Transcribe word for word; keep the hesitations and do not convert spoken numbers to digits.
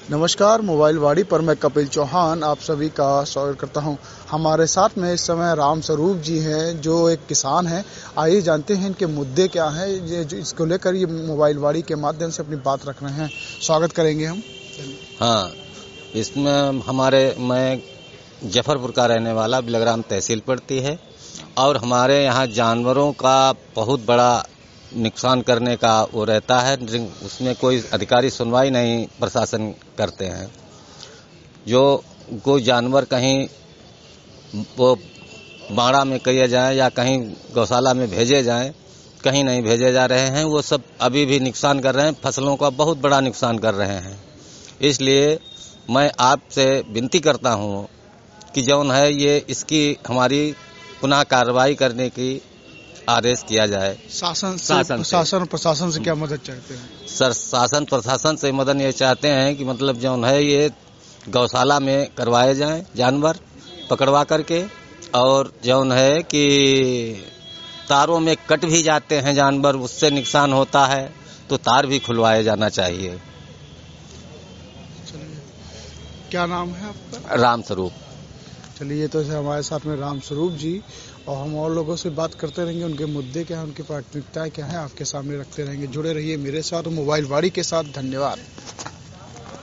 नमस्कार, मोबाइल वाड़ी पर मैं कपिल चौहान आप सभी का स्वागत करता हूं। हमारे साथ में इस समय राम स्वरूप जी हैं जो एक किसान हैं। आइए जानते हैं इनके मुद्दे क्या हैं, ये इसको लेकर ये मोबाइल वाड़ी के माध्यम से अपनी बात रख रहे हैं। स्वागत करेंगे हम। हाँ, इसमें हमारे मैं जफरपुर का रहने वाला बिलग्राम तहसील पड़ती है और हमारे यहाँ जानवरों का बहुत बड़ा नुकसान करने का वो रहता है। उसमें कोई अधिकारी सुनवाई नहीं प्रशासन करते हैं। जो कोई जानवर कहीं वो बाड़ा में किए जाए या कहीं गौशाला में भेजे जाएं, कहीं नहीं भेजे जा रहे हैं। वो सब अभी भी नुकसान कर रहे हैं, फसलों का बहुत बड़ा नुकसान कर रहे हैं। इसलिए मैं आपसे विनती करता हूँ कि जौन है ये इसकी हमारी पुनः कार्रवाई करने की आदेश किया जाए। शासन शासन शासन प्रशासन से क्या मदद चाहते हैं? सर, शासन प्रशासन से मदद ये चाहते हैं कि मतलब जौन है ये गौशाला में करवाए जाएं जानवर पकड़वा करके, और जौन है कि तारों में कट भी जाते हैं जानवर, उससे नुकसान होता है तो तार भी खुलवाए जाना चाहिए। क्या नाम है आपका? राम स्वरूप। चलिए, तो हमारे साथ में राम स्वरूप जी, और हम और लोगों से बात करते रहेंगे। उनके मुद्दे क्या हैं, उनकी प्राथमिकताएं क्या हैं, आपके सामने रखते रहेंगे। जुड़े रहिए मेरे साथ मोबाइल वाड़ी के साथ। धन्यवाद।